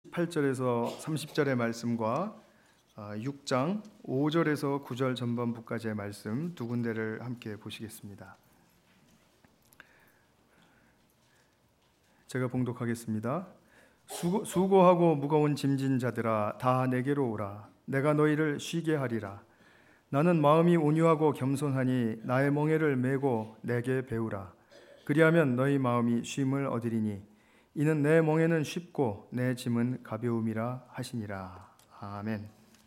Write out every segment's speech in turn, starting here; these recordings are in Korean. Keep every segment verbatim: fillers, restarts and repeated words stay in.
이십팔 절에서 삼십 절의 말씀과 육 장 오 절에서 구 절 전반부까지의 말씀 두 군데를 함께 보시겠습니다. 제가 봉독하겠습니다. 수고, 수고하고 무거운 짐진 자들아 다 내게로 오라. 내가 너희를 쉬게 하리라. 나는 마음이 온유하고 겸손하니 나의 멍에를 메고 내게 배우라. 그리하면 너희 마음이 쉼을 얻으리니 이는 내 멍에는 쉽고 내 짐은 가벼움이라 하시니라. 아멘.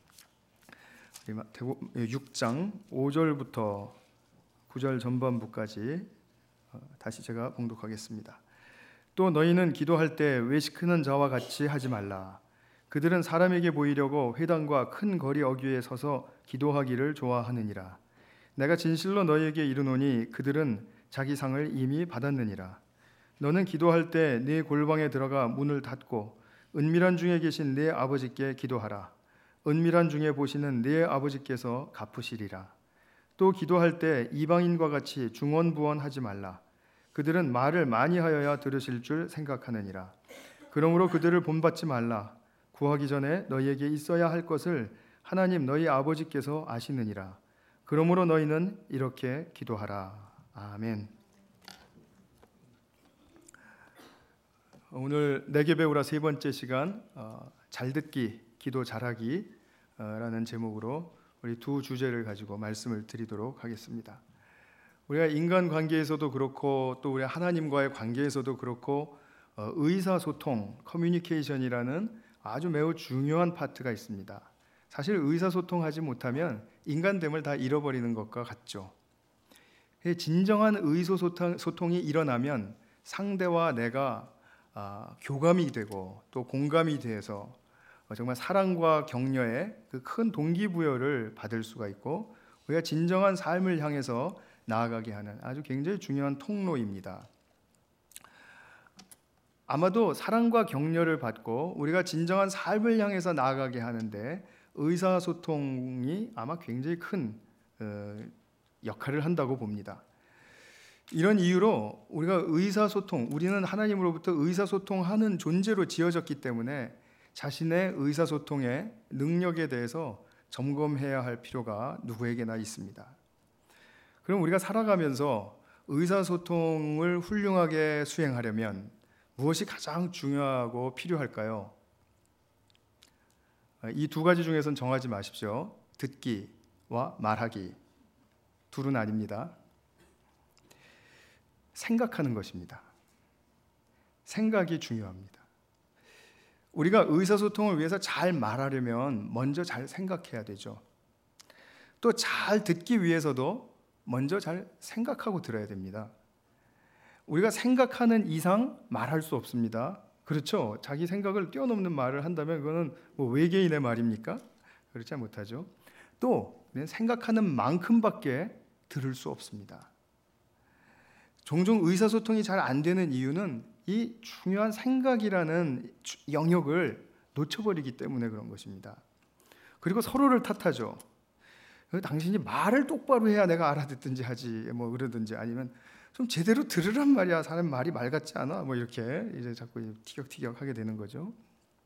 육 장 오 절부터 구 절 전반부까지 다시 제가 봉독하겠습니다. 또 너희는 기도할 때 외식하는 자와 같이 하지 말라. 그들은 사람에게 보이려고 회당과 큰 거리 어귀에 서서 기도하기를 좋아하느니라. 내가 진실로 너희에게 이르노니 그들은 자기 상을 이미 받았느니라. 너는 기도할 때 네 골방에 들어가 문을 닫고 은밀한 중에 계신 네 아버지께 기도하라. 은밀한 중에 보시는 네 아버지께서 갚으시리라. 또 기도할 때 이방인과 같이 중언부언하지 말라. 그들은 말을 많이 하여야 들으실 줄 생각하느니라. 그러므로 그들을 본받지 말라. 구하기 전에 너희에게 있어야 할 것을 하나님 너희 아버지께서 아시느니라. 그러므로 너희는 이렇게 기도하라. 아멘. 오늘 내게 배우라 세 번째 시간 어, 잘 듣기, 기도 잘하기 어, 라는 제목으로 우리 두 주제를 가지고 말씀을 드리도록 하겠습니다. 우리가 인간관계에서도 그렇고 또 우리 하나님과의 관계에서도 그렇고 어, 의사소통, 커뮤니케이션이라는 아주 매우 중요한 파트가 있습니다. 사실 의사소통하지 못하면 인간됨을 다 잃어버리는 것과 같죠. 진정한 의사소통이 일어나면 상대와 내가 아, 교감이 되고 또 공감이 돼서 정말 사랑과 격려의 그 큰 동기부여를 받을 수가 있고 우리가 진정한 삶을 향해서 나아가게 하는 아주 굉장히 중요한 통로입니다. 아마도 사랑과 격려를 받고 우리가 진정한 삶을 향해서 나아가게 하는데 의사소통이 아마 굉장히 큰 역할을 한다고 봅니다. 이런 이유로 우리가 의사소통, 우리는 하나님으로부터 의사소통하는 존재로 지어졌기 때문에 자신의 의사소통의 능력에 대해서 점검해야 할 필요가 누구에게나 있습니다. 그럼 우리가 살아가면서 의사소통을 훌륭하게 수행하려면 무엇이 가장 중요하고 필요할까요? 이 두 가지 중에서는 정하지 마십시오. 듣기와 말하기. 둘은 아닙니다. 생각하는 것입니다. 생각이 중요합니다. 우리가 의사소통을 위해서 잘 말하려면 먼저 잘 생각해야 되죠. 또 잘 듣기 위해서도 먼저 잘 생각하고 들어야 됩니다. 우리가 생각하는 이상 말할 수 없습니다. 그렇죠? 자기 생각을 뛰어넘는 말을 한다면 그거는 뭐 외계인의 말입니까? 그렇지 못하죠. 또 생각하는 만큼밖에 들을 수 없습니다. 종종 의사소통이 잘 안 되는 이유는 이 중요한 생각이라는 영역을 놓쳐버리기 때문에 그런 것입니다. 그리고 서로를 탓하죠. 당신이 말을 똑바로 해야 내가 알아듣든지 하지 뭐 그러든지 아니면 좀 제대로 들으란 말이야. 사람 말이 말 같지 않아? 뭐 이렇게 이제 자꾸 티격티격 하게 되는 거죠.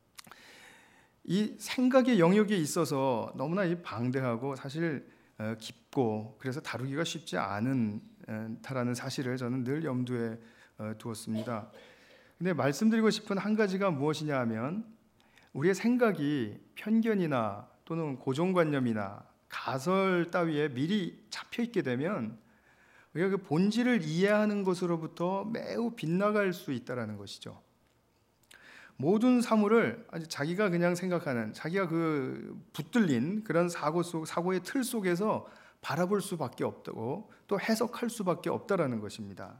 이 생각의 영역에 있어서 너무나 방대하고 사실 깊고 그래서 다루기가 쉽지 않다라는 사실을 저는 늘 염두에 두었습니다. 근데 말씀드리고 싶은 한 가지가 무엇이냐 하면 우리의 생각이 편견이나 또는 고정관념이나 가설 따위에 미리 잡혀 있게 되면 우리가 그 본질을 이해하는 것으로부터 매우 빗나갈 수 있다는 것이죠. 모든 사물을 자기가 그냥 생각하는 자기가 그 붙들린 그런 사고 속 사고의 틀 속에서 바라볼 수밖에 없고 또 해석할 수밖에 없다라는 것입니다.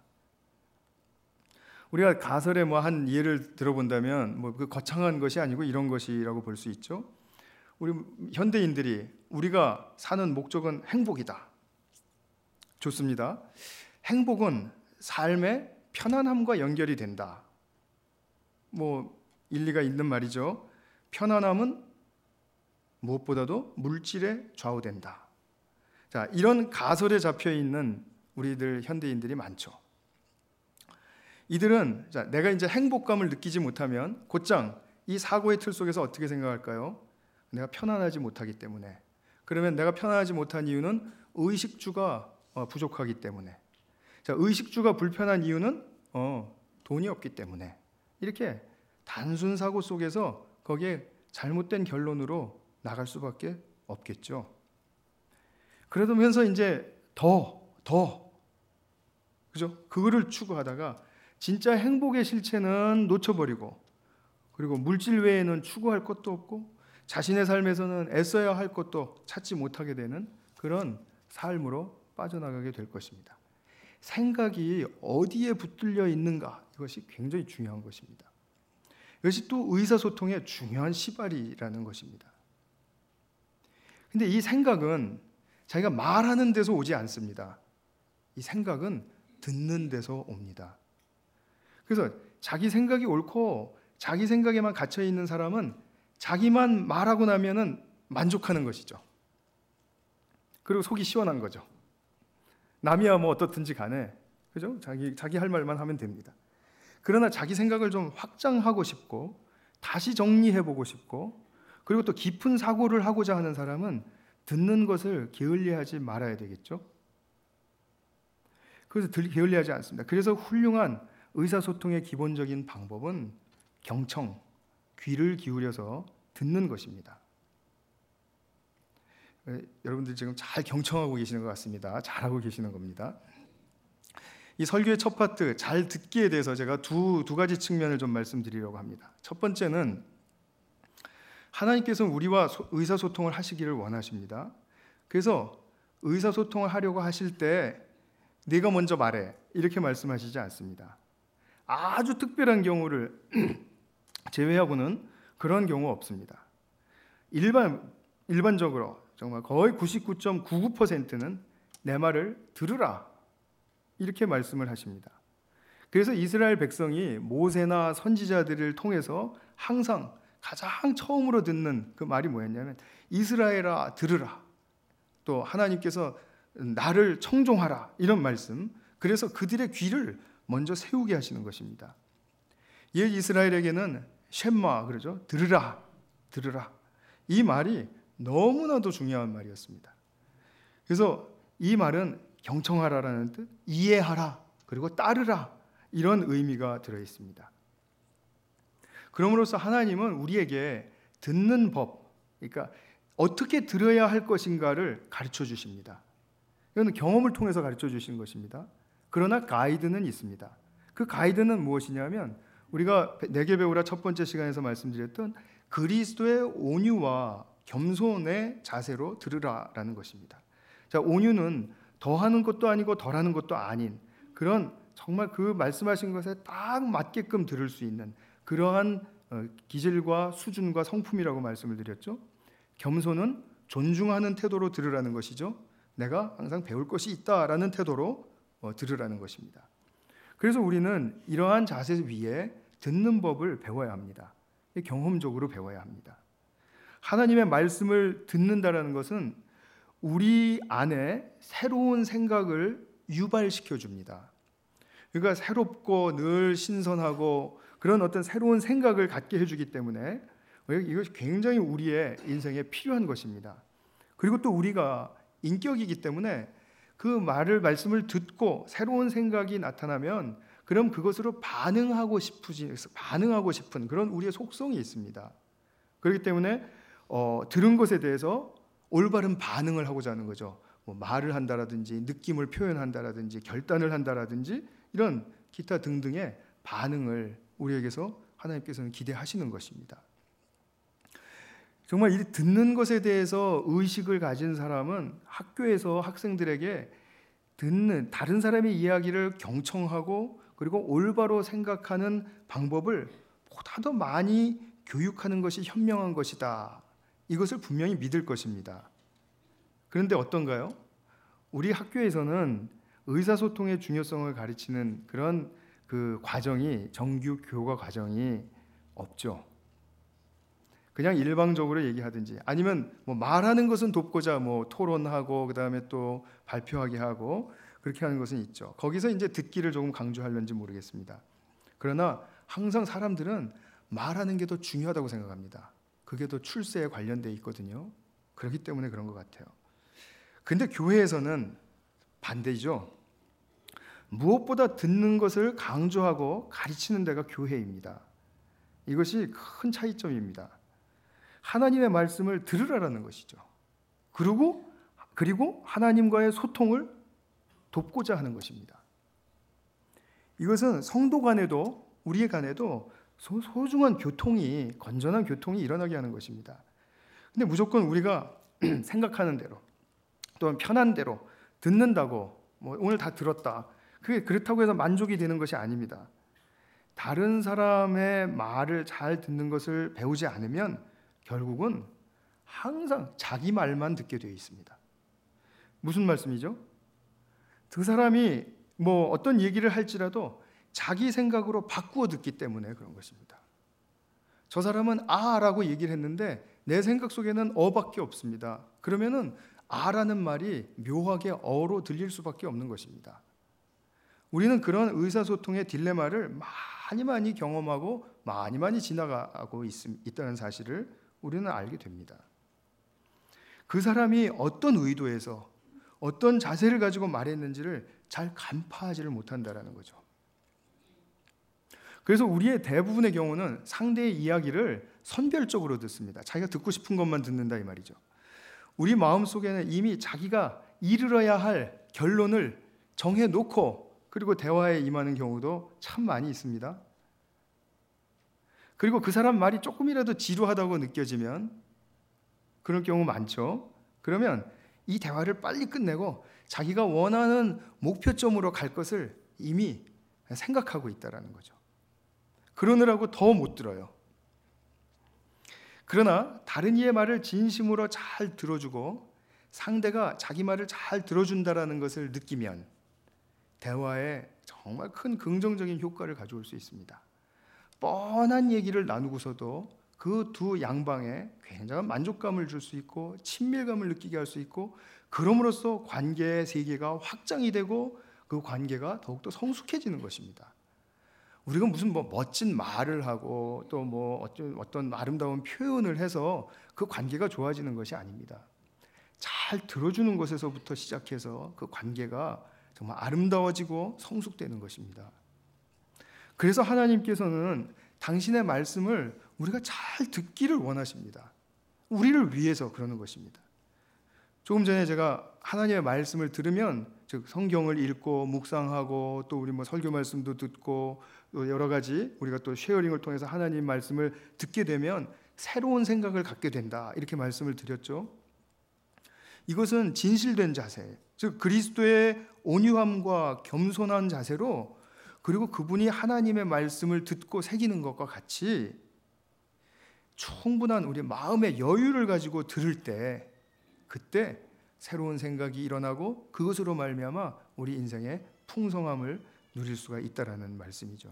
우리가 가설의 뭐 한 예를 들어본다면 뭐 그 거창한 것이 아니고 이런 것이라고 볼 수 있죠. 우리 현대인들이 우리가 사는 목적은 행복이다. 좋습니다. 행복은 삶의 편안함과 연결이 된다. 뭐 일리가 있는 말이죠. 편안함은 무엇보다도 물질에 좌우된다. 자, 이런 가설에 잡혀 있는 우리들 현대인들이 많죠. 이들은 자, 내가 이제 행복감을 느끼지 못하면 곧장 이 사고의 틀 속에서 어떻게 생각할까요? 내가 편안하지 못하기 때문에. 그러면 내가 편안하지 못한 이유는 의식주가 부족하기 때문에. 자, 의식주가 불편한 이유는 어, 돈이 없기 때문에. 이렇게 단순 사고 속에서 거기에 잘못된 결론으로 나갈 수밖에 없겠죠. 그러면서 이제 더, 더, 그죠? 그거를 추구하다가 진짜 행복의 실체는 놓쳐버리고, 그리고 물질 외에는 추구할 것도 없고, 자신의 삶에서는 애써야 할 것도 찾지 못하게 되는 그런 삶으로 빠져나가게 될 것입니다. 생각이 어디에 붙들려 있는가, 이것이 굉장히 중요한 것입니다. 이것이 또 의사소통의 중요한 시발이라는 것입니다. 근데 이 생각은 자기가 말하는 데서 오지 않습니다. 이 생각은 듣는 데서 옵니다. 그래서 자기 생각이 옳고 자기 생각에만 갇혀 있는 사람은 자기만 말하고 나면은 만족하는 것이죠. 그리고 속이 시원한 거죠. 남이야 뭐 어떻든지 간에, 그죠? 자기 자기 할 말만 하면 됩니다. 그러나 자기 생각을 좀 확장하고 싶고 다시 정리해보고 싶고, 그리고 또 깊은 사고를 하고자 하는 사람은 듣는 것을 게을리하지 말아야 되겠죠. 그래서 게을리하지 않습니다. 그래서 훌륭한 의사소통의 기본적인 방법은 경청, 귀를 기울여서 듣는 것입니다. 여러분들 지금 잘 경청하고 계시는 것 같습니다. 잘하고 계시는 겁니다. 이 설교의 첫 파트, 잘 듣기에 대해서 제가 두, 두 가지 측면을 좀 말씀드리려고 합니다. 첫 번째는 하나님께서 우리와 의사소통을 하시기를 원하십니다. 그래서 의사소통을 하려고 하실 때 네가 먼저 말해, 이렇게 말씀하시지 않습니다. 아주 특별한 경우를 제외하고는 그런 경우 없습니다. 일반, 일반적으로 정말 거의 구십구 점 구구 퍼센트는 내 말을 들으라, 이렇게 말씀을 하십니다. 그래서 이스라엘 백성이 모세나 선지자들을 통해서 항상 가장 처음으로 듣는 그 말이 뭐였냐면 이스라엘아 들으라, 또 하나님께서 나를 청종하라, 이런 말씀. 그래서 그들의 귀를 먼저 세우게 하시는 것입니다. 옛 이스라엘에게는 쉔마, 그러죠. 들으라, 들으라. 이 말이 너무나도 중요한 말이었습니다. 그래서 이 말은 경청하라라는 뜻, 이해하라, 그리고 따르라, 이런 의미가 들어 있습니다. 그럼으로써 하나님은 우리에게 듣는 법, 그러니까 어떻게 들어야 할 것인가를 가르쳐 주십니다. 이건 경험을 통해서 가르쳐 주시는 것입니다. 그러나 가이드는 있습니다. 그 가이드는 무엇이냐면 우리가 내게 배우라 첫 번째 시간에서 말씀드렸던 그리스도의 온유와 겸손의 자세로 들으라라는 것입니다. 자, 온유는 더하는 것도 아니고 덜하는 것도 아닌 그런 정말 그 말씀하신 것에 딱 맞게끔 들을 수 있는 그러한 기질과 수준과 성품이라고 말씀을 드렸죠. 겸손은 존중하는 태도로 들으라는 것이죠. 내가 항상 배울 것이 있다라는 태도로 들으라는 것입니다. 그래서 우리는 이러한 자세 위에 듣는 법을 배워야 합니다. 경험적으로 배워야 합니다. 하나님의 말씀을 듣는다라는 것은 우리 안에 새로운 생각을 유발시켜 줍니다. 그러니까 새롭고 늘 신선하고 그런 어떤 새로운 생각을 갖게 해주기 때문에 이것이 굉장히 우리의 인생에 필요한 것입니다. 그리고 또 우리가 인격이기 때문에 그 말을 말씀을 듣고 새로운 생각이 나타나면 그럼 그것으로 반응하고 싶으지 반응하고 싶은 그런 우리의 속성이 있습니다. 그렇기 때문에 어, 들은 것에 대해서 올바른 반응을 하고자 하는 거죠. 뭐 말을 한다라든지 느낌을 표현한다라든지 결단을 한다라든지 이런 기타 등등의 반응을 우리에게서 하나님께서는 기대하시는 것입니다. 정말 이 듣는 것에 대해서 의식을 가진 사람은 학교에서 학생들에게 듣는 다른 사람의 이야기를 경청하고 그리고 올바로 생각하는 방법을 보다 더 많이 교육하는 것이 현명한 것이다. 이것을 분명히 믿을 것입니다. 그런데 어떤가요? 우리 학교에서는 의사소통의 중요성을 가르치는 그런 그 과정이 정규 교과 과정이 없죠. 그냥 일방적으로 얘기하든지 아니면 뭐 말하는 것은 돕고자 뭐 토론하고 그다음에 또 발표하게 하고 그렇게 하는 것은 있죠. 거기서 이제 듣기를 조금 강조하려는지 모르겠습니다. 그러나 항상 사람들은 말하는 게 더 중요하다고 생각합니다. 그게 더 출세에 관련돼 있거든요. 그렇기 때문에 그런 것 같아요. 근데 교회에서는 반대죠. 무엇보다 듣는 것을 강조하고 가르치는 데가 교회입니다. 이것이 큰 차이점입니다. 하나님의 말씀을 들으라는 것이죠. 그리고 그리고 하나님과의 소통을 돕고자 하는 것입니다. 이것은 성도 간에도 우리의 간에도 소중한 교통이, 건전한 교통이 일어나게 하는 것입니다. 근데 무조건 우리가 생각하는 대로 또는 편한 대로 듣는다고 뭐 오늘 다 들었다, 그게 그렇다고 해서 만족이 되는 것이 아닙니다. 다른 사람의 말을 잘 듣는 것을 배우지 않으면 결국은 항상 자기 말만 듣게 되어 있습니다. 무슨 말씀이죠? 그 사람이 뭐 어떤 얘기를 할지라도 자기 생각으로 바꾸어 듣기 때문에 그런 것입니다. 저 사람은 아라고 얘기를 했는데 내 생각 속에는 어밖에 없습니다. 그러면은 아라는 말이 묘하게 어로 들릴 수밖에 없는 것입니다. 우리는 그런 의사소통의 딜레마를 많이 많이 경험하고 많이 많이 지나가고 있, 있다는 사실을 우리는 알게 됩니다. 그 사람이 어떤 의도에서 어떤 자세를 가지고 말했는지를 잘 간파하지를 못한다는 거죠. 그래서 우리의 대부분의 경우는 상대의 이야기를 선별적으로 듣습니다. 자기가 듣고 싶은 것만 듣는다 이 말이죠. 우리 마음속에는 이미 자기가 이르러야 할 결론을 정해놓고 그리고 대화에 임하는 경우도 참 많이 있습니다. 그리고 그 사람 말이 조금이라도 지루하다고 느껴지면, 그런 경우 많죠. 그러면 이 대화를 빨리 끝내고 자기가 원하는 목표점으로 갈 것을 이미 생각하고 있다는 거죠. 그러느라고 더 못 들어요. 그러나 다른 이의 말을 진심으로 잘 들어주고 상대가 자기 말을 잘 들어준다는 것을 느끼면 대화에 정말 큰 긍정적인 효과를 가져올 수 있습니다. 뻔한 얘기를 나누고서도 그 두 양방에 굉장한 만족감을 줄 수 있고 친밀감을 느끼게 할 수 있고, 그럼으로써 관계의 세계가 확장이 되고 그 관계가 더욱더 성숙해지는 것입니다. 우리가 무슨 뭐 멋진 말을 하고 또 뭐 어떤, 어떤 아름다운 표현을 해서 그 관계가 좋아지는 것이 아닙니다. 잘 들어주는 것에서부터 시작해서 그 관계가 정말 아름다워지고 성숙되는 것입니다. 그래서 하나님께서는 당신의 말씀을 우리가 잘 듣기를 원하십니다. 우리를 위해서 그러는 것입니다. 조금 전에 제가 하나님의 말씀을 들으면, 즉 성경을 읽고 묵상하고 또 우리 뭐 설교 말씀도 듣고 또 여러 가지 우리가 또 쉐어링을 통해서 하나님 말씀을 듣게 되면 새로운 생각을 갖게 된다, 이렇게 말씀을 드렸죠. 이것은 진실된 자세, 즉 그리스도의 온유함과 겸손한 자세로, 그리고 그분이 하나님의 말씀을 듣고 새기는 것과 같이 충분한 우리 마음의 여유를 가지고 들을 때, 그때 새로운 생각이 일어나고 그것으로 말미암아 우리 인생의 풍성함을 누릴 수가 있다라는 말씀이죠.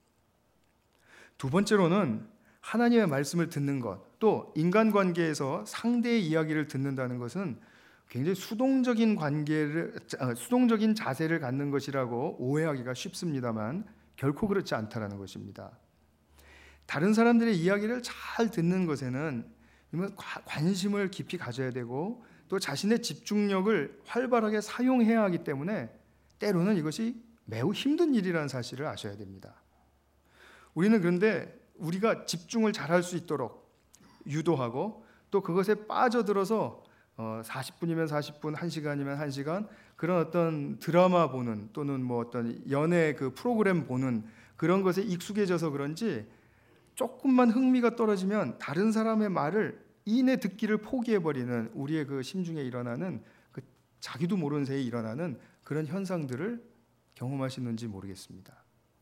두 번째로는 하나님의 말씀을 듣는 것, 또 인간관계에서 상대의 이야기를 듣는다는 것은 굉장히 수동적인 관계를, 수동적인 자세를 갖는 것이라고 오해하기가 쉽습니다만 결코 그렇지 않다라는 것입니다. 다른 사람들의 이야기를 잘 듣는 것에는 관심을 깊이 가져야 되고 또 자신의 집중력을 활발하게 사용해야 하기 때문에 때로는 이것이 매우 힘든 일이라는 사실을 아셔야 됩니다. 우리는 그런데 우리가 집중을 잘할 수 있도록 유도하고 또 그것에 빠져들어서 어, 사십 분이면 사십 분, 한 시간이면 한 시간, 그런 어떤 드라마 보는 또는 뭐 어떤 연애 그 프로그램 보는 그런 것에 익숙해져서 그런지 조금만 흥미가 떨어지면 다른 사람의 말을 이내 듣기를 포기해버리는, 우리의 그 심중에 일어나는 그 자기도 모르는 새에 일어나는 그런 현상들을 경험하시는지 모르겠습니다.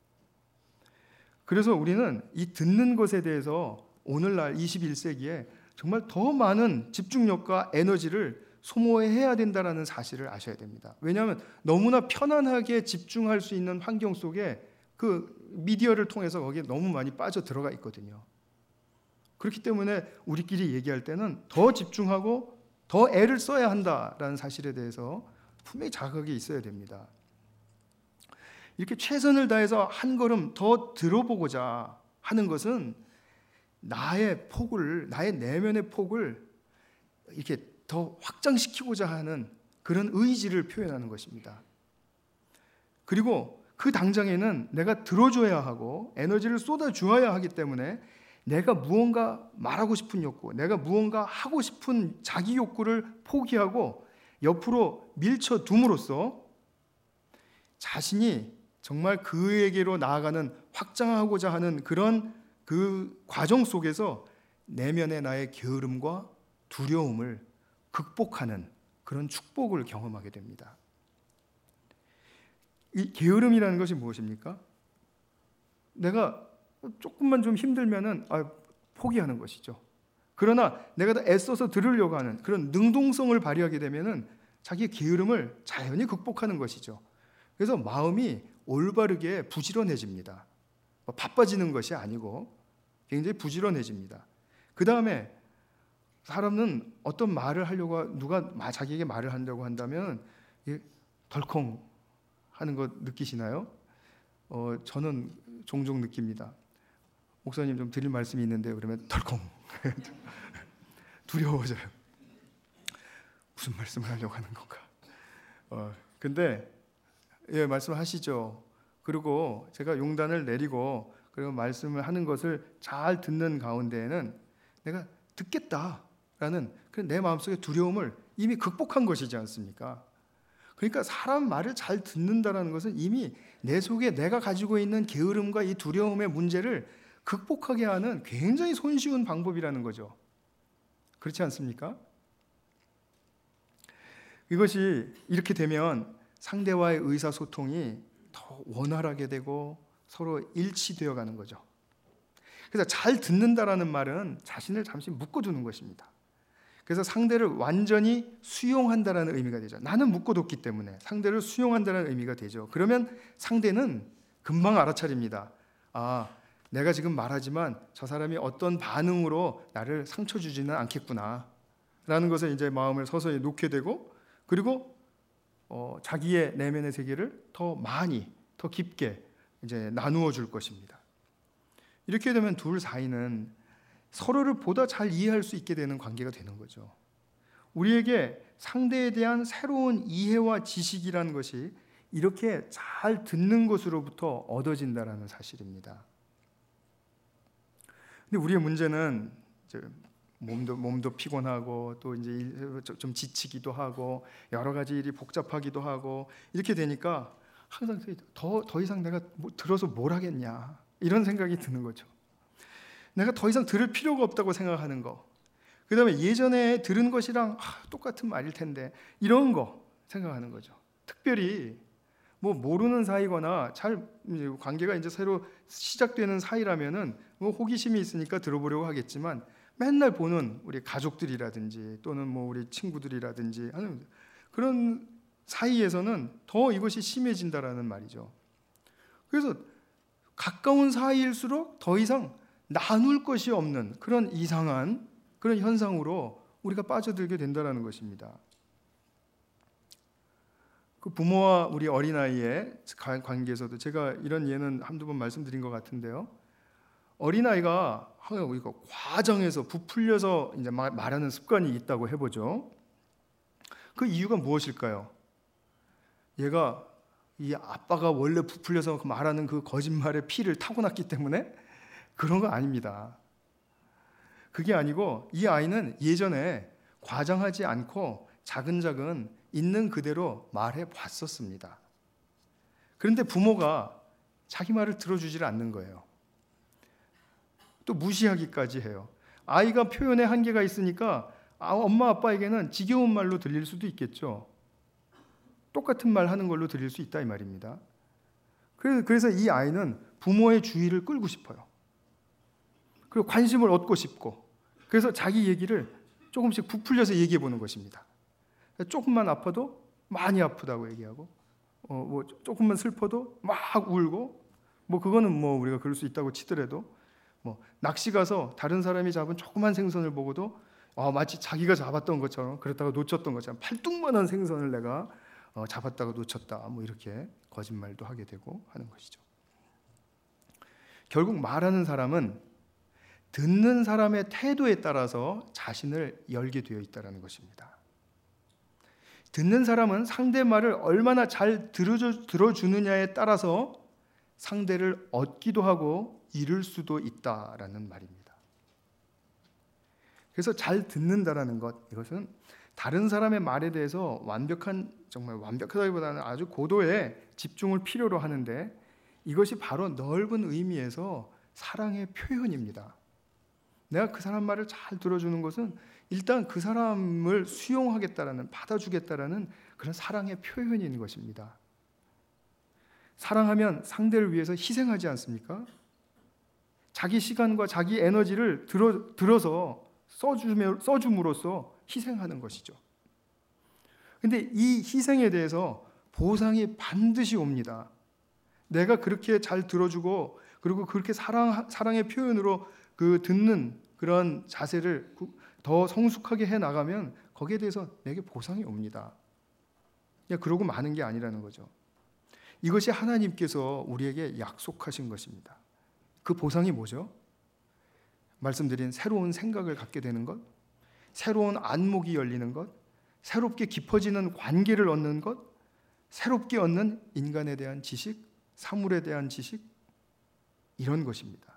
그래서 우리는 이 듣는 것에 대해서 오늘날 이십일 세기에 정말 더 많은 집중력과 에너지를 소모해야 된다는 사실을 아셔야 됩니다. 왜냐하면 너무나 편안하게 집중할 수 있는 환경 속에 그 미디어를 통해서 거기에 너무 많이 빠져 들어가 있거든요. 그렇기 때문에 우리끼리 얘기할 때는 더 집중하고 더 애를 써야 한다라는 사실에 대해서 분명히 자각이 있어야 됩니다. 이렇게 최선을 다해서 한 걸음 더 들어보고자 하는 것은 나의 폭을, 나의 내면의 폭을 이렇게 더 확장시키고자 하는 그런 의지를 표현하는 것입니다. 그리고 그 당장에는 내가 들어줘야 하고 에너지를 쏟아주어야 하기 때문에 내가 무언가 말하고 싶은 욕구, 내가 무언가 하고 싶은 자기 욕구를 포기하고 옆으로 밀쳐둠으로써 자신이 정말 그에게로 나아가는, 확장하고자 하는 그런 그 과정 속에서 내면의 나의 게으름과 두려움을 극복하는 그런 축복을 경험하게 됩니다. 이 게으름이라는 것이 무엇입니까? 내가 조금만 좀 힘들면은 아, 포기하는 것이죠. 그러나 내가 더 애써서 들으려고 하는 그런 능동성을 발휘하게 되면은 자기의 게으름을 자연히 극복하는 것이죠. 그래서 마음이 올바르게 부지런해집니다. 뭐 바빠지는 것이 아니고 굉장히 부지런해집니다. 그 다음에 사람은 어떤 말을 하려고, 누가 자기에게 말을 한다고 한다면 덜컹 하는 거 느끼시나요? 어, 저는 종종 느낍니다. 목사님 좀 드릴 말씀이 있는데 그러면 덜컹 두려워져요. 무슨 말씀을 하려고 하는 건가? 어, 근데 예, 말씀하시죠. 그리고 제가 용단을 내리고 그리고 말씀을 하는 것을 잘 듣는 가운데에는 내가 듣겠다라는 그 내 마음속의 두려움을 이미 극복한 것이지 않습니까? 그러니까 사람 말을 잘 듣는다라는 것은 이미 내 속에 내가 가지고 있는 게으름과 이 두려움의 문제를 극복하게 하는 굉장히 손쉬운 방법이라는 거죠. 그렇지 않습니까? 이것이 이렇게 되면 상대와의 의사소통이 더 원활하게 되고 서로 일치되어 가는 거죠. 그래서 잘 듣는다라는 말은 자신을 잠시 묶어두는 것입니다. 그래서 상대를 완전히 수용한다라는 의미가 되죠. 나는 묶어뒀기 때문에 상대를 수용한다는 의미가 되죠. 그러면 상대는 금방 알아차립니다. 아, 내가 지금 말하지만 저 사람이 어떤 반응으로 나를 상처 주지는 않겠구나 라는 것에 이제 마음을 서서히 놓게 되고, 그리고 어, 자기의 내면의 세계를 더 많이, 더 깊게 이제 나누어 줄 것입니다. 이렇게 되면 둘 사이는 서로를 보다 잘 이해할 수 있게 되는 관계가 되는 거죠. 우리에게 상대에 대한 새로운 이해와 지식이라는 것이 이렇게 잘 듣는 것으로부터 얻어진다라는 사실입니다. 근데 우리의 문제는 이제 몸도 몸도 피곤하고 또 이제 좀 지치기도 하고 여러 가지 일이 복잡하기도 하고 이렇게 되니까 항상 더, 더 이상 내가 뭐 들어서 뭘 하겠냐 이런 생각이 드는 거죠. 내가 더 이상 들을 필요가 없다고 생각하는 거. 그 다음에 예전에 들은 것이랑 아, 똑같은 말일 텐데 이런 거 생각하는 거죠. 특별히 뭐 모르는 사이거나 잘 관계가 이제 새로 시작되는 사이라면은 뭐 호기심이 있으니까 들어보려고 하겠지만 맨날 보는 우리 가족들이라든지 또는 뭐 우리 친구들이라든지 하는 그런 사이에서는 더 이것이 심해진다라는 말이죠. 그래서 가까운 사이일수록 더 이상 나눌 것이 없는 그런 이상한 그런 현상으로 우리가 빠져들게 된다는 것입니다. 그 부모와 우리 어린아이의 관계에서도 제가 이런 예는 한두 번 말씀드린 것 같은데요. 어린아이가 우리가 과정에서 부풀려서 이제 말하는 습관이 있다고 해보죠. 그 이유가 무엇일까요? 얘가 이 아빠가 원래 부풀려서 말하는 그 거짓말의 피를 타고났기 때문에 그런 거 아닙니다. 그게 아니고 이 아이는 예전에 과장하지 않고 자근자근 있는 그대로 말해 봤었습니다. 그런데 부모가 자기 말을 들어주질 않는 거예요. 또 무시하기까지 해요. 아이가 표현에 한계가 있으니까 엄마 아빠에게는 지겨운 말로 들릴 수도 있겠죠. 똑같은 말 하는 걸로 들릴 수 있다 이 말입니다. 그래서 이 아이는 부모의 주의를 끌고 싶어요. 그리고 관심을 얻고 싶고, 그래서 자기 얘기를 조금씩 부풀려서 얘기해 보는 것입니다. 조금만 아파도 많이 아프다고 얘기하고, 어, 뭐 조금만 슬퍼도 막 울고, 뭐 그거는 뭐 우리가 그럴 수 있다고 치더라도, 뭐 낚시 가서 다른 사람이 잡은 조그만 생선을 보고도 어, 마치 자기가 잡았던 것처럼, 그랬다가 놓쳤던 것처럼 팔뚝만한 생선을 내가 어, 잡았다가 놓쳤다, 뭐 이렇게 거짓말도 하게 되고 하는 것이죠. 결국 말하는 사람은 듣는 사람의 태도에 따라서 자신을 열게 되어 있다는 것입니다. 듣는 사람은 상대 말을 얼마나 잘 들어주, 들어주느냐에 따라서 상대를 얻기도 하고 잃을 수도 있다라는 말입니다. 그래서 잘 듣는다라는 것, 이것은 다른 사람의 말에 대해서 완벽한, 정말 완벽하다기보다는 아주 고도의 집중을 필요로 하는데, 이것이 바로 넓은 의미에서 사랑의 표현입니다. 내가 그 사람 말을 잘 들어주는 것은 일단 그 사람을 수용하겠다라는, 받아주겠다라는 그런 사랑의 표현인 것입니다. 사랑하면 상대를 위해서 희생하지 않습니까? 자기 시간과 자기 에너지를 들어, 들어서 써주며, 써줌으로써 희생하는 것이죠. 근데 이 희생에 대해서 보상이 반드시 옵니다. 내가 그렇게 잘 들어주고 그리고 그렇게 사랑, 사랑의 표현으로 그 듣는 그런 자세를 더 성숙하게 해 나가면 거기에 대해서 내게 보상이 옵니다. 그냥 그러고 마는 게 아니라는 거죠. 이것이 하나님께서 우리에게 약속하신 것입니다. 그 보상이 뭐죠? 말씀드린 새로운 생각을 갖게 되는 것, 새로운 안목이 열리는 것, 새롭게 깊어지는 관계를 얻는 것, 새롭게 얻는 인간에 대한 지식, 사물에 대한 지식, 이런 것입니다.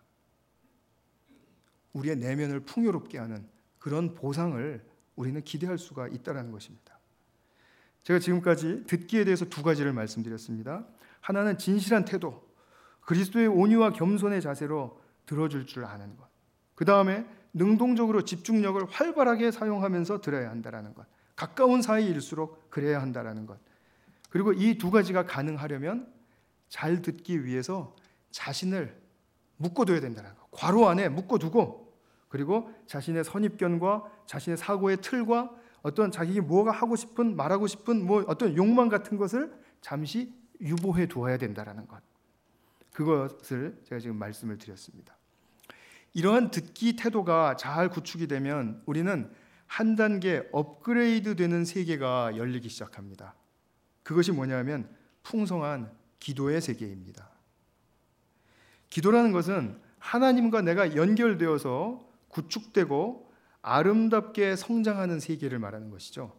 우리의 내면을 풍요롭게 하는 그런 보상을 우리는 기대할 수가 있다는 것입니다. 제가 지금까지 듣기에 대해서 두 가지를 말씀드렸습니다. 하나는 진실한 태도, 그리스도의 온유와 겸손의 자세로 들어줄 줄 아는 것. 그 다음에 능동적으로 집중력을 활발하게 사용하면서 들어야 한다는 것. 가까운 사이일수록 그래야 한다는 것. 그리고 이 두 가지가 가능하려면 잘 듣기 위해서 자신을 묶어둬야 된다는 것. 괄호 안에 묶어두고, 그리고 자신의 선입견과 자신의 사고의 틀과 어떤 자기가 뭐가 하고 싶은, 말하고 싶은 뭐 어떤 욕망 같은 것을 잠시 유보해 두어야 된다는 것. 그것을 제가 지금 말씀을 드렸습니다. 이러한 듣기 태도가 잘 구축이 되면 우리는 한 단계 업그레이드 되는 세계가 열리기 시작합니다. 그것이 뭐냐면 풍성한 기도의 세계입니다. 기도라는 것은 하나님과 내가 연결되어서 구축되고 아름답게 성장하는 세계를 말하는 것이죠.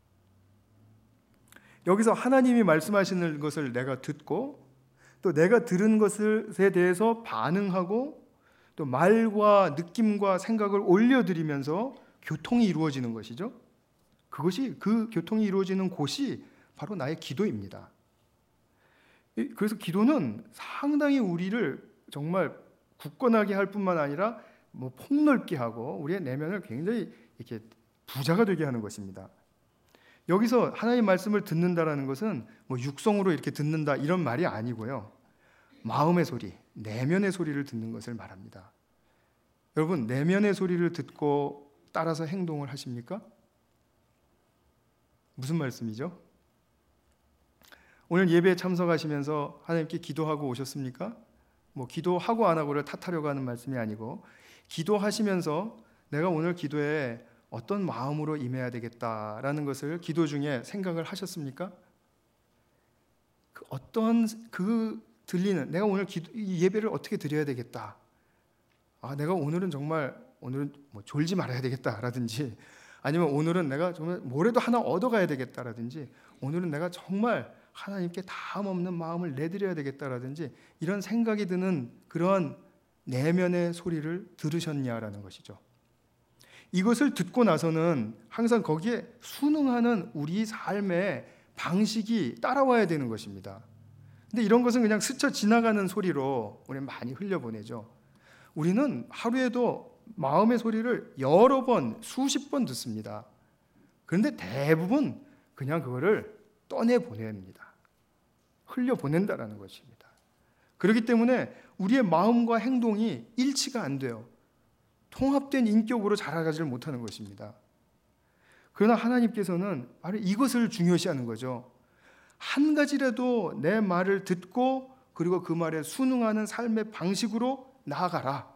여기서 하나님이 말씀하시는 것을 내가 듣고 또 내가 들은 것에 대해서 반응하고 또 말과 느낌과 생각을 올려드리면서 교통이 이루어지는 것이죠. 그것이, 그 교통이 이루어지는 곳이 바로 나의 기도입니다. 그래서 기도는 상당히 우리를 정말 굳건하게 할 뿐만 아니라 뭐 폭넓게 하고 우리의 내면을 굉장히 이렇게 부자가 되게 하는 것입니다. 여기서 하나님의 말씀을 듣는다라는 것은 뭐 육성으로 이렇게 듣는다 이런 말이 아니고요. 마음의 소리, 내면의 소리를 듣는 것을 말합니다. 여러분, 내면의 소리를 듣고 따라서 행동을 하십니까? 무슨 말씀이죠? 오늘 예배에 참석하시면서 하나님께 기도하고 오셨습니까? 뭐 기도하고 안 하고를 탓하려고 하는 말씀이 아니고, 기도하시면서 내가 오늘 기도에 어떤 마음으로 임해야 되겠다라는 것을 기도 중에 생각을 하셨습니까? 그 어떤 그 들리는, 내가 오늘 기도, 이 예배를 어떻게 드려야 되겠다. 아, 내가 오늘은 정말 오늘은 뭐 졸지 말아야 되겠다라든지, 아니면 오늘은 내가 정말 뭐라도 하나 얻어가야 되겠다라든지, 오늘은 내가 정말 하나님께 다음 없는 마음을 내드려야 되겠다라든지 이런 생각이 드는 그러한 내면의 소리를 들으셨냐라는 것이죠. 이것을 듣고 나서는 항상 거기에 순응하는 우리 삶의 방식이 따라와야 되는 것입니다. 근데 이런 것은 그냥 스쳐 지나가는 소리로 우리는 많이 흘려보내죠. 우리는 하루에도 마음의 소리를 여러 번, 수십 번 듣습니다. 그런데 대부분 그냥 그거를 떠내보냅니다. 흘려보낸다라는 것입니다. 그렇기 때문에 우리의 마음과 행동이 일치가 안 돼요. 통합된 인격으로 자라가지를 못하는 것입니다. 그러나 하나님께서는 바로 이것을 중요시하는 거죠. 한 가지라도 내 말을 듣고 그리고 그 말에 순응하는 삶의 방식으로 나아가라.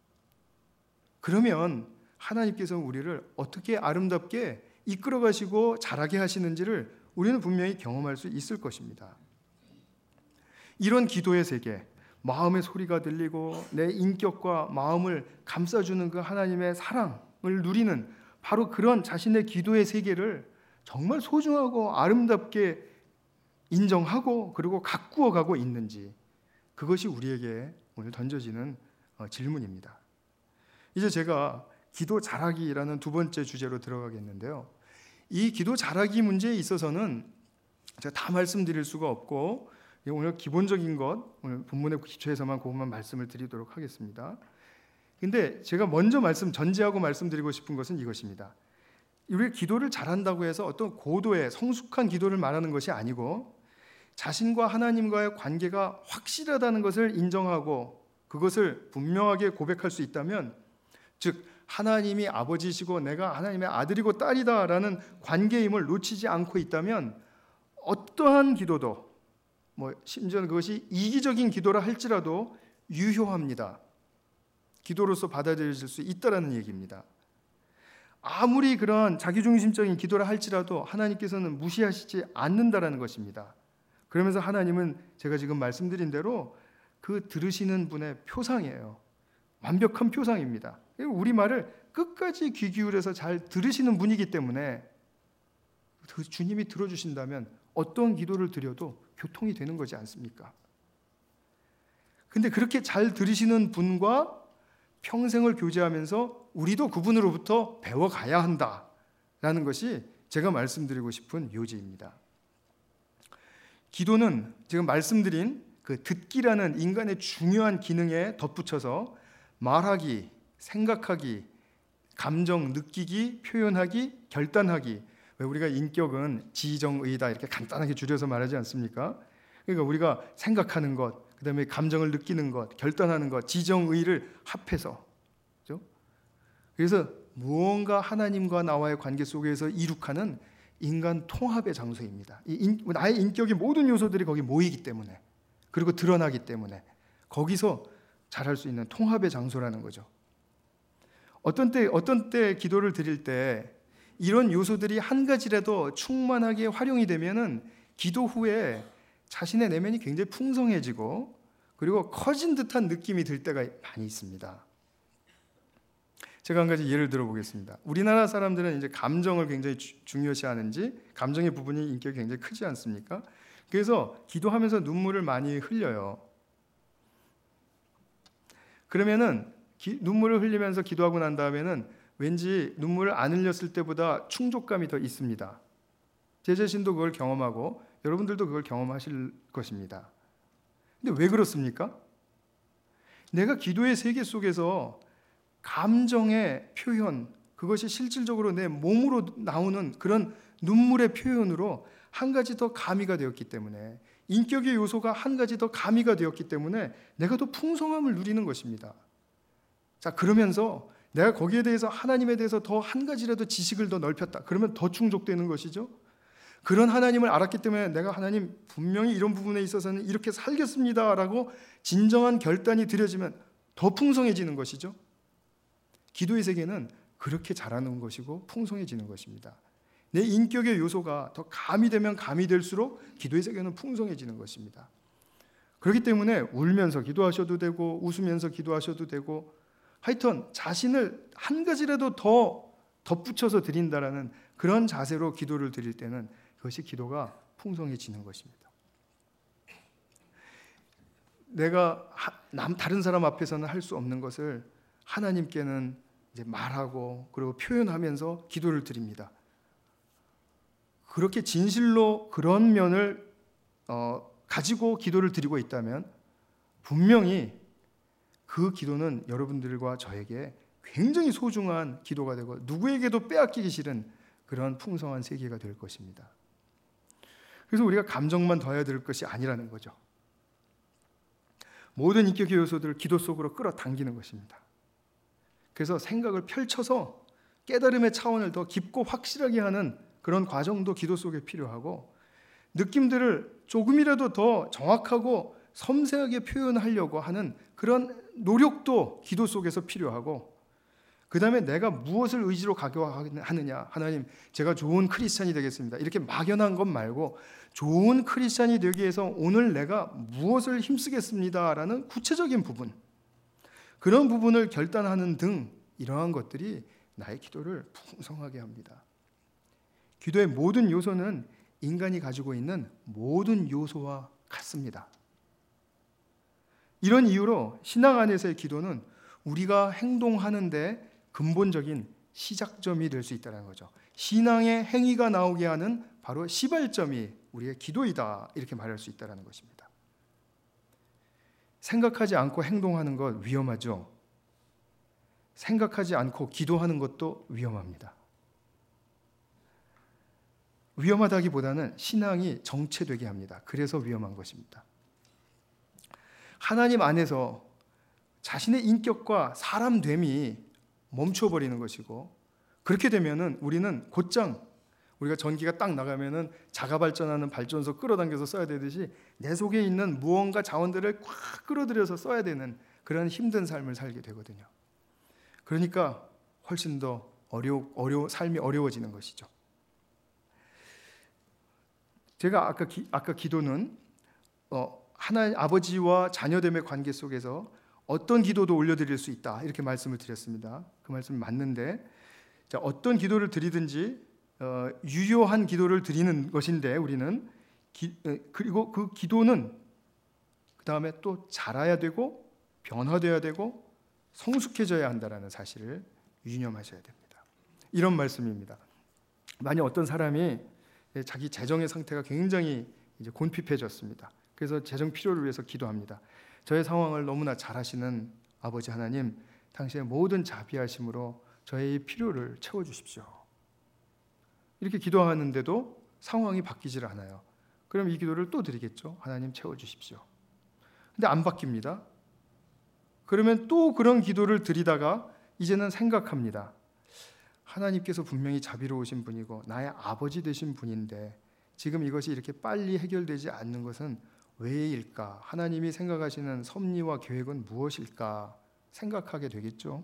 그러면 하나님께서 우리를 어떻게 아름답게 이끌어 가시고 자라게 하시는지를 우리는 분명히 경험할 수 있을 것입니다. 이런 기도의 세계, 마음의 소리가 들리고 내 인격과 마음을 감싸주는 그 하나님의 사랑을 누리는 바로 그런 자신의 기도의 세계를 정말 소중하고 아름답게 인정하고 그리고 가꾸어 가고 있는지, 그것이 우리에게 오늘 던져지는 질문입니다. 이제 제가 기도 잘하기라는 두 번째 주제로 들어가겠는데요. 이 기도 잘하기 문제에 있어서는 제가 다 말씀드릴 수가 없고 오늘 기본적인 것, 오늘 본문의 기초에서만 그것만 말씀을 드리도록 하겠습니다. 근데 제가 먼저 말씀 전제하고 말씀드리고 싶은 것은 이것입니다. 우리 기도를 잘한다고 해서 어떤 고도의 성숙한 기도를 말하는 것이 아니고, 자신과 하나님과의 관계가 확실하다는 것을 인정하고 그것을 분명하게 고백할 수 있다면, 즉 하나님이 아버지시고 내가 하나님의 아들이고 딸이다라는 관계임을 놓치지 않고 있다면 어떠한 기도도, 뭐 심지어는 그것이 이기적인 기도라 할지라도 유효합니다. 기도로서 받아들여질 수 있다라는 얘기입니다. 아무리 그런 자기중심적인 기도라 할지라도 하나님께서는 무시하시지 않는다라는 것입니다. 그러면서 하나님은 제가 지금 말씀드린 대로 그 들으시는 분의 표상이에요. 완벽한 표상입니다. 우리 말을 끝까지 귀 기울여서 잘 들으시는 분이기 때문에 주님이 들어주신다면 어떤 기도를 드려도 교통이 되는 거지 않습니까? 근데 그렇게 잘 들으시는 분과 평생을 교제하면서 우리도 그분으로부터 배워가야 한다라는 것이 제가 말씀드리고 싶은 요지입니다. 기도는 지금 말씀드린 그 듣기라는 인간의 중요한 기능에 덧붙여서 말하기, 생각하기, 감정 느끼기, 표현하기, 결단하기. 왜 우리가 인격은 지정의다 이렇게 간단하게 줄여서 말하지 않습니까? 그러니까 우리가 생각하는 것, 그다음에 감정을 느끼는 것, 결단하는 것, 지정의를 합해서, 그렇죠? 그래서 무언가 하나님과 나와의 관계 속에서 이룩하는 인간 통합의 장소입니다. 이 인, 나의 인격의 모든 요소들이 거기 모이기 때문에, 그리고 드러나기 때문에 거기서 잘할 수 있는 통합의 장소라는 거죠. 어떤 때 어떤 때 기도를 드릴 때 이런 요소들이 한 가지라도 충만하게 활용이 되면은 기도 후에 자신의 내면이 굉장히 풍성해지고 그리고 커진 듯한 느낌이 들 때가 많이 있습니다. 제가 한 가지 예를 들어 보겠습니다. 우리나라 사람들은 이제 감정을 굉장히 주, 중요시하는지 감정의 부분이 인격이 굉장히 크지 않습니까? 그래서 기도하면서 눈물을 많이 흘려요. 그러면은 기, 눈물을 흘리면서 기도하고 난 다음에는 왠지 눈물을 안 흘렸을 때보다 충족감이 더 있습니다. 제 자신도 그걸 경험하고 여러분들도 그걸 경험하실 것입니다. 근데 왜 그렇습니까? 내가 기도의 세계 속에서 감정의 표현, 그것이 실질적으로 내 몸으로 나오는 그런 눈물의 표현으로 한 가지 더 가미가 되었기 때문에, 인격의 요소가 한 가지 더 가미가 되었기 때문에 내가 더 풍성함을 누리는 것입니다. 자, 그러면서 내가 거기에 대해서 하나님에 대해서 더 한 가지라도 지식을 더 넓혔다. 그러면 더 충족되는 것이죠. 그런 하나님을 알았기 때문에 내가 하나님 분명히 이런 부분에 있어서는 이렇게 살겠습니다라고 진정한 결단이 들여지면 더 풍성해지는 것이죠. 기도의 세계는 그렇게 자라는 것이고 풍성해지는 것입니다. 내 인격의 요소가 더 가미되면 가미될수록 기도의 세계는 풍성해지는 것입니다. 그렇기 때문에 울면서 기도하셔도 되고 웃으면서 기도하셔도 되고, 하여튼 자신을 한 가지라도 더 덧붙여서 드린다라는 그런 자세로 기도를 드릴 때는 그것이 기도가 풍성해지는 것입니다. 내가 남 다른 사람 앞에서는 할 수 없는 것을 하나님께는 이제 말하고 그리고 표현하면서 기도를 드립니다. 그렇게 진실로 그런 면을 어, 가지고 기도를 드리고 있다면 분명히 그 기도는 여러분들과 저에게 굉장히 소중한 기도가 되고 누구에게도 빼앗기기 싫은 그런 풍성한 세계가 될 것입니다. 그래서 우리가 감정만 더해야 될 것이 아니라는 거죠. 모든 인격의 요소들을 기도 속으로 끌어당기는 것입니다. 그래서 생각을 펼쳐서 깨달음의 차원을 더 깊고 확실하게 하는 그런 과정도 기도 속에 필요하고, 느낌들을 조금이라도 더 정확하고 섬세하게 표현하려고 하는 그런 노력도 기도 속에서 필요하고, 그 그 다음에 내가 무엇을 의지로 각오하느냐. 하나님, 제가 좋은 크리스찬이 되겠습니다. 이렇게 막연한 것 말고 좋은 크리스찬이 되기 위해서 오늘 내가 무엇을 힘쓰겠습니다라는 구체적인 부분, 그런 부분을 결단하는 등 이러한 것들이 나의 기도를 풍성하게 합니다. 기도의 모든 요소는 인간이 가지고 있는 모든 요소와 같습니다. 이런 이유로 신앙 안에서의 기도는 우리가 행동하는데 근본적인 시작점이 될 수 있다는 거죠. 신앙의 행위가 나오게 하는 바로 시발점이 우리의 기도이다, 이렇게 말할 수 있다는 것입니다. 생각하지 않고 행동하는 것 위험하죠. 생각하지 않고 기도하는 것도 위험합니다. 위험하다기보다는 신앙이 정체되게 합니다. 그래서 위험한 것입니다. 하나님 안에서 자신의 인격과 사람됨이 멈춰버리는 것이고, 그렇게 되면은 우리는 곧장 우리가 전기가 딱 나가면은 자가 발전하는 발전소 끌어당겨서 써야 되듯이 내 속에 있는 무언가 자원들을 꽉 끌어들여서 써야 되는 그런 힘든 삶을 살게 되거든요. 그러니까 훨씬 더 어려 어려 삶이 어려워지는 것이죠. 제가 아까 기, 아까 기도는 어, 하나님 아버지와 자녀됨의 관계 속에서 어떤 기도도 올려드릴 수 있다, 이렇게 말씀을 드렸습니다. 그 말씀이 맞는데, 자, 어떤 기도를 드리든지 어, 유효한 기도를 드리는 것인데 우리는 기, 그리고 그 기도는 그 다음에 또 자라야 되고 변화되어야 되고 성숙해져야 한다는 사실을 유념하셔야 됩니다. 이런 말씀입니다. 만약 어떤 사람이 자기 재정의 상태가 굉장히 이제 곤핍해졌습니다. 그래서 재정 필요를 위해서 기도합니다. 저의 상황을 너무나 잘 아시는 아버지 하나님, 당신의 모든 자비하심으로 저의 필요를 채워주십시오. 이렇게 기도하는데도 상황이 바뀌질 않아요. 그럼 이 기도를 또 드리겠죠. 하나님 채워주십시오. 근데 안 바뀝니다. 그러면 또 그런 기도를 드리다가 이제는 생각합니다. 하나님께서 분명히 자비로우신 분이고 나의 아버지 되신 분인데 지금 이것이 이렇게 빨리 해결되지 않는 것은 왜일까? 하나님이 생각하시는 섭리와 계획은 무엇일까? 생각하게 되겠죠.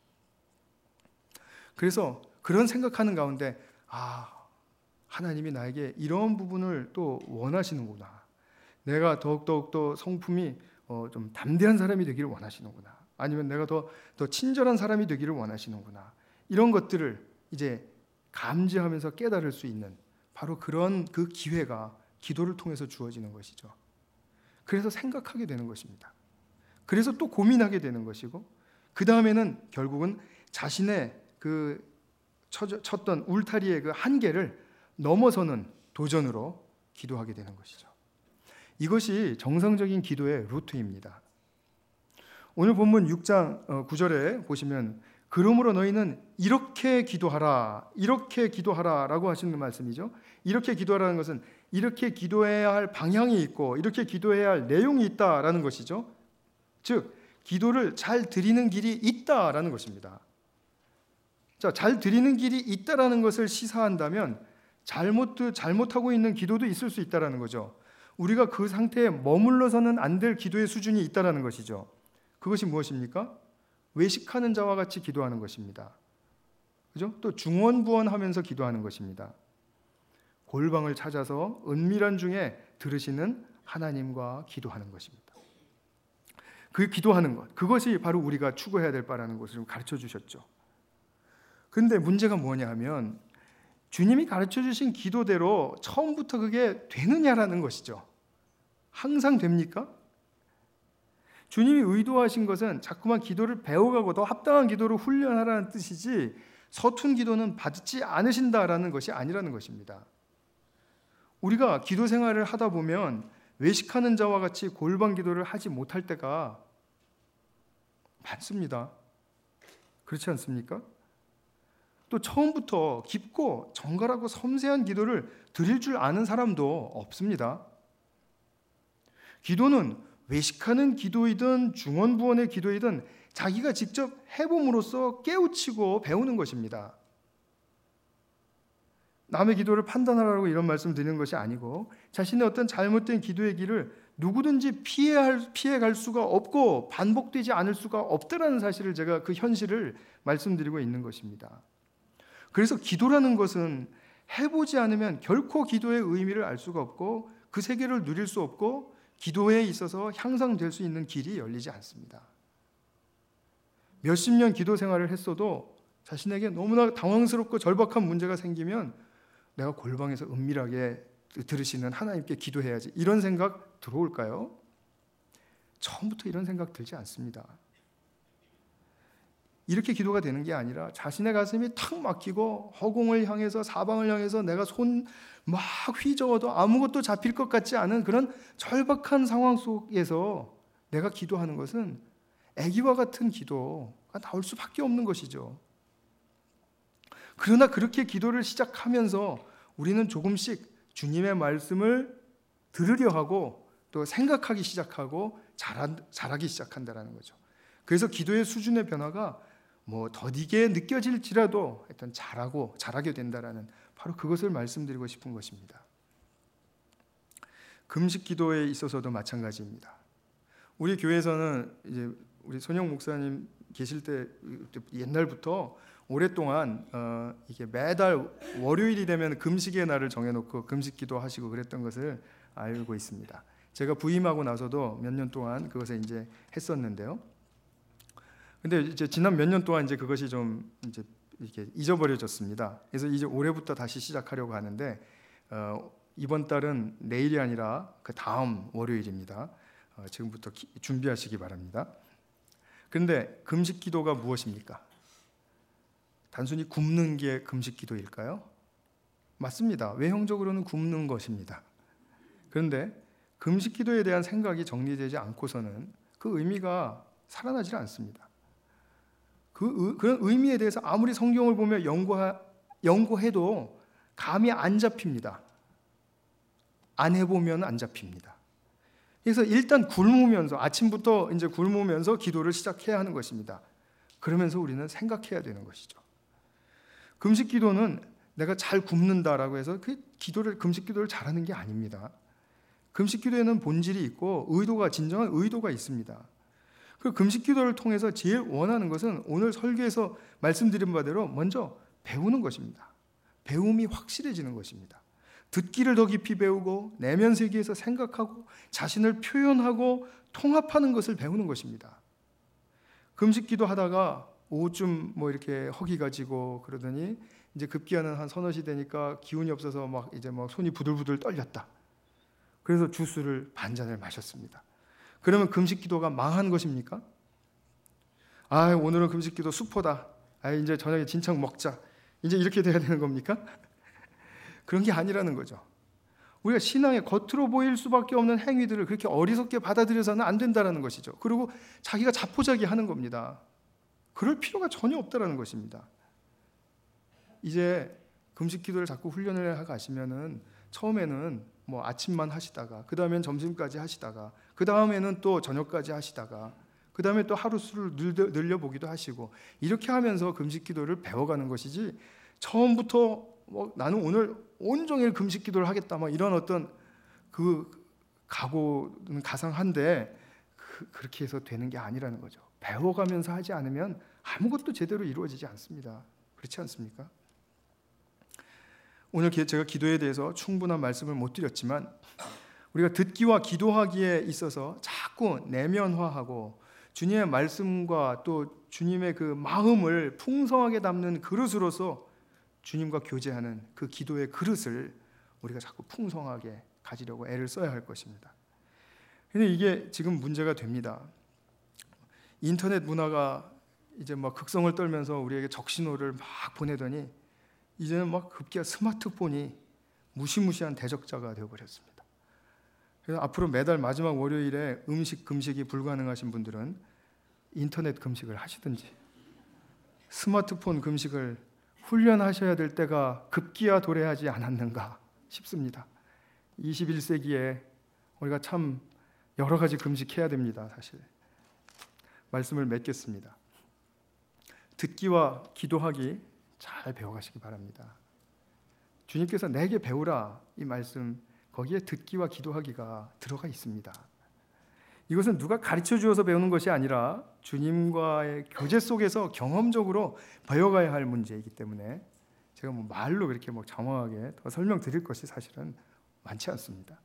그래서 그런 생각하는 가운데 아, 하나님이 나에게 이런 부분을 또 원하시는구나. 내가 더욱더욱 더 성품이 어, 좀 담대한 사람이 되기를 원하시는구나. 아니면 내가 더, 더 친절한 사람이 되기를 원하시는구나. 이런 것들을 이제 감지하면서 깨달을 수 있는 바로 그런 그 기회가 기도를 통해서 주어지는 것이죠. 그래서 생각하게 되는 것입니다. 그래서 또 고민하게 되는 것이고, 그 다음에는 결국은 자신의 그 쳤던 울타리의 그 한계를 넘어서는 도전으로 기도하게 되는 것이죠. 이것이 정상적인 기도의 루트입니다. 오늘 본문 육 장 구 절에 보시면 그러므로 너희는 이렇게 기도하라, 이렇게 기도하라 라고 하시는 말씀이죠. 이렇게 기도하라는 것은 이렇게 기도해야 할 방향이 있고 이렇게 기도해야 할 내용이 있다라는 것이죠. 즉 기도를 잘 드리는 길이 있다라는 것입니다. 자, 잘 드리는 길이 있다라는 것을 시사한다면 잘못, 잘못하고 있는 기도도 있을 수 있다라는 거죠. 우리가 그 상태에 머물러서는 안 될 기도의 수준이 있다라는 것이죠. 그것이 무엇입니까? 외식하는 자와 같이 기도하는 것입니다. 그죠? 또 중원부원하면서 기도하는 것입니다. 골방을 찾아서 은밀한 중에 들으시는 하나님과 기도하는 것입니다. 그 기도하는 것, 그것이 바로 우리가 추구해야 될 바라는 것을 가르쳐 주셨죠. 그런데 문제가 뭐냐 하면 주님이 가르쳐 주신 기도대로 처음부터 그게 되느냐라는 것이죠. 항상 됩니까? 주님이 의도하신 것은 자꾸만 기도를 배워가고 더 합당한 기도를 훈련하라는 뜻이지 서툰 기도는 받지 않으신다라는 것이 아니라는 것입니다. 우리가 기도 생활을 하다 보면 외식하는 자와 같이 골방 기도를 하지 못할 때가 많습니다. 그렇지 않습니까? 또 처음부터 깊고 정갈하고 섬세한 기도를 드릴 줄 아는 사람도 없습니다. 기도는 외식하는 기도이든 중언부언의 기도이든 자기가 직접 해봄으로써 깨우치고 배우는 것입니다. 남의 기도를 판단하라고 이런 말씀 드리는 것이 아니고 자신의 어떤 잘못된 기도의 길을 누구든지 피해할, 피해갈 수가 없고 반복되지 않을 수가 없다라는 사실을 제가 그 현실을 말씀드리고 있는 것입니다. 그래서 기도라는 것은 해보지 않으면 결코 기도의 의미를 알 수가 없고 그 세계를 누릴 수 없고 기도에 있어서 향상될 수 있는 길이 열리지 않습니다. 몇십 년 기도 생활을 했어도 자신에게 너무나 당황스럽고 절박한 문제가 생기면 내가 골방에서 은밀하게 들으시는 하나님께 기도해야지, 이런 생각 들어올까요? 처음부터 이런 생각 들지 않습니다. 이렇게 기도가 되는 게 아니라 자신의 가슴이 탁 막히고 허공을 향해서 사방을 향해서 내가 손 막 휘저어도 아무것도 잡힐 것 같지 않은 그런 절박한 상황 속에서 내가 기도하는 것은 애기와 같은 기도가 나올 수밖에 없는 것이죠. 그러나 그렇게 기도를 시작하면서 우리는 조금씩 주님의 말씀을 들으려 하고 또 생각하기 시작하고 잘하, 잘하기 시작한다는 거죠. 그래서 기도의 수준의 변화가 뭐 더디게 느껴질지라도 하여튼 잘하고 잘하게 된다라는, 바로 그것을 말씀드리고 싶은 것입니다. 금식 기도에 있어서도 마찬가지입니다. 우리 교회에서는 이제 우리 손영 목사님 계실 때 옛날부터 오랫동안 어 이게 매달 월요일이 되면 금식의 날을 정해놓고 금식 기도하시고 그랬던 것을 알고 있습니다. 제가 부임하고 나서도 몇 년 동안 그것을 이제 했었는데요. 근데 이제 지난 몇 년 동안 이제 그것이 좀 이제 이렇게 잊어버려졌습니다. 그래서 이제 올해부터 다시 시작하려고 하는데 어, 이번 달은 내일이 아니라 그 다음 월요일입니다. 어, 지금부터 기, 준비하시기 바랍니다. 그런데 금식 기도가 무엇입니까? 단순히 굶는 게 금식 기도일까요? 맞습니다. 외형적으로는 굶는 것입니다. 그런데 금식 기도에 대한 생각이 정리되지 않고서는 그 의미가 살아나질 않습니다. 그 그런 의미에 대해서 아무리 성경을 보며 연구하, 연구해도 감이 안 잡힙니다. 안 해보면 안 잡힙니다. 그래서 일단 굶으면서, 아침부터 이제 굶으면서 기도를 시작해야 하는 것입니다. 그러면서 우리는 생각해야 되는 것이죠. 금식 기도는 내가 잘 굶는다라고 해서 그 기도를, 금식 기도를 잘하는 게 아닙니다. 금식 기도에는 본질이 있고 의도가, 진정한 의도가 있습니다. 그 금식 기도를 통해서 제일 원하는 것은 오늘 설교에서 말씀드린 바대로 먼저 배우는 것입니다. 배움이 확실해지는 것입니다. 듣기를 더 깊이 배우고 내면 세계에서 생각하고 자신을 표현하고 통합하는 것을 배우는 것입니다. 금식 기도 하다가 오후쯤 뭐 이렇게 허기가 지고 그러더니 이제 급기야는 한 서너 시 되니까 기운이 없어서 막 이제 막 손이 부들부들 떨렸다. 그래서 주스를 반 잔을 마셨습니다. 그러면 금식 기도가 망한 것입니까? 아, 오늘은 금식 기도 수포다. 아, 이제 저녁에 진창 먹자. 이제 이렇게 돼야 되는 겁니까? 그런 게 아니라는 거죠. 우리가 신앙의 겉으로 보일 수밖에 없는 행위들을 그렇게 어리석게 받아들여서는 안 된다는 것이죠. 그리고 자기가 자포자기하는 겁니다. 그럴 필요가 전혀 없다는 것입니다. 이제 금식 기도를 자꾸 훈련을 하고 가시면은 처음에는 뭐 아침만 하시다가 그 다음엔 점심까지 하시다가 그 다음에는 또 저녁까지 하시다가 그 다음에 또 하루 수를 늘려, 늘려보기도 하시고 이렇게 하면서 금식 기도를 배워가는 것이지, 처음부터 뭐 나는 오늘 온종일 금식 기도를 하겠다 뭐 이런 어떤 그 각오는 가상한데 그, 그렇게 해서 되는 게 아니라는 거죠. 배워가면서 하지 않으면 아무것도 제대로 이루어지지 않습니다. 그렇지 않습니까? 오늘 제가 기도에 대해서 충분한 말씀을 못 드렸지만 우리가 듣기와 기도하기에 있어서 자꾸 내면화하고 주님의 말씀과 또 주님의 그 마음을 풍성하게 담는 그릇으로서 주님과 교제하는 그 기도의 그릇을 우리가 자꾸 풍성하게 가지려고 애를 써야 할 것입니다. 근데 이게 지금 문제가 됩니다. 인터넷 문화가 이제 막 극성을 떨면서 우리에게 적신호를 막 보내더니 이제는 막 급기야 스마트폰이 무시무시한 대적자가 되어버렸습니다. 그래서 앞으로 매달 마지막 월요일에 음식 금식이 불가능하신 분들은 인터넷 금식을 하시든지 스마트폰 금식을 훈련하셔야 될 때가 급기야 도래하지 않았는가 싶습니다. 이십일 세기에 우리가 참 여러 가지 금식해야 됩니다. 사실 말씀을 맺겠습니다. 듣기와 기도하기 잘 배워가시기 바랍니다. 주님께서 내게 배우라 이 말씀 거기에 듣기와 기도하기가 들어가 있습니다. 이것은 누가 가르쳐 주어서 배우는 것이 아니라 주님과의 교제 속에서 경험적으로 배워가야 할 문제이기 때문에 제가 뭐 말로 그렇게 뭐 장황하게 더 설명드릴 것이 사실은 많지 않습니다.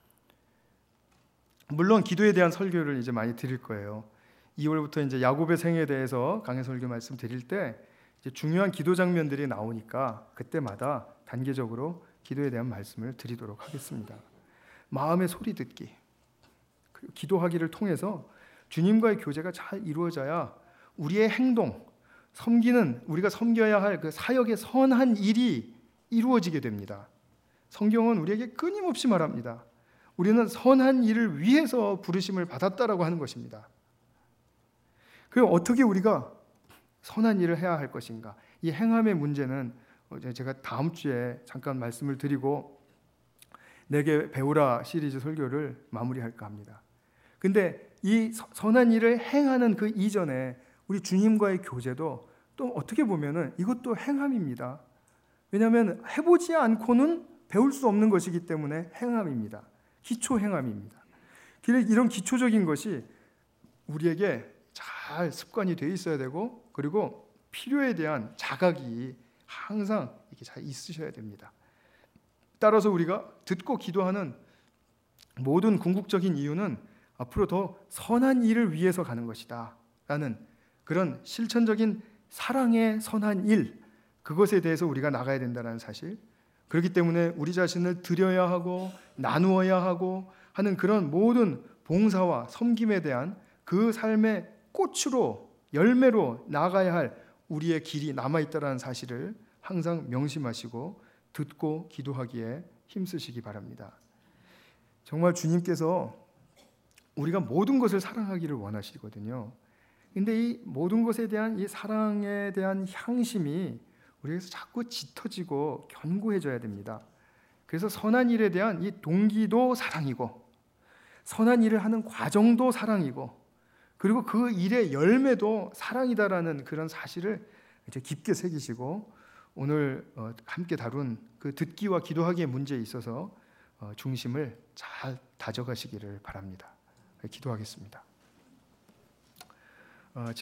물론 기도에 대한 설교를 이제 많이 드릴 거예요. 이월부터 이제 야곱의 생에 대해서 강해 설교 말씀 드릴 때 이제 중요한 기도 장면들이 나오니까 그때마다 단계적으로 기도에 대한 말씀을 드리도록 하겠습니다. 마음의 소리 듣기, 그리고 기도하기를 통해서 주님과의 교제가 잘 이루어져야 우리의 행동, 섬기는 우리가 섬겨야 할 그 사역의 선한 일이 이루어지게 됩니다. 성경은 우리에게 끊임없이 말합니다. 우리는 선한 일을 위해서 부르심을 받았다라고 하는 것입니다. 그럼 어떻게 우리가 선한 일을 해야 할 것인가? 이 행함의 문제는 제가 다음 주에 잠깐 말씀을 드리고 내게 배우라 시리즈 설교를 마무리할까 합니다. 근데 이 선한 일을 행하는 그 이전에 우리 주님과의 교제도 또 어떻게 보면은 이것도 행함입니다. 왜냐하면 해보지 않고는 배울 수 없는 것이기 때문에 행함입니다. 기초 행함입니다. 이런 기초적인 것이 우리에게 잘 습관이 되어 있어야 되고, 그리고 필요에 대한 자각이 항상 이렇게 잘 있으셔야 됩니다. 따라서 우리가 듣고 기도하는 모든 궁극적인 이유는 앞으로 더 선한 일을 위해서 가는 것이다 라는 그런 실천적인 사랑의 선한 일, 그것에 대해서 우리가 나가야 된다는 사실, 그렇기 때문에 우리 자신을 드려야 하고 나누어야 하고 하는 그런 모든 봉사와 섬김에 대한 그 삶의 꽃으로 열매로 나가야 할 우리의 길이 남아있다는 사실을 항상 명심하시고 듣고 기도하기에 힘쓰시기 바랍니다. 정말 주님께서 우리가 모든 것을 사랑하기를 원하시거든요. 근데 이 모든 것에 대한 이 사랑에 대한 향심이 우리에게서 자꾸 짙어지고 견고해져야 됩니다. 그래서 선한 일에 대한 이 동기도 사랑이고, 선한 일을 하는 과정도 사랑이고, 그리고 그 일의 열매도 사랑이다라는 그런 사실을 이제 깊게 새기시고, 오늘 함께 다룬 그 듣기와 기도하기의 문제에 있어서 중심을 잘 다져가시기를 바랍니다. 기도하겠습니다.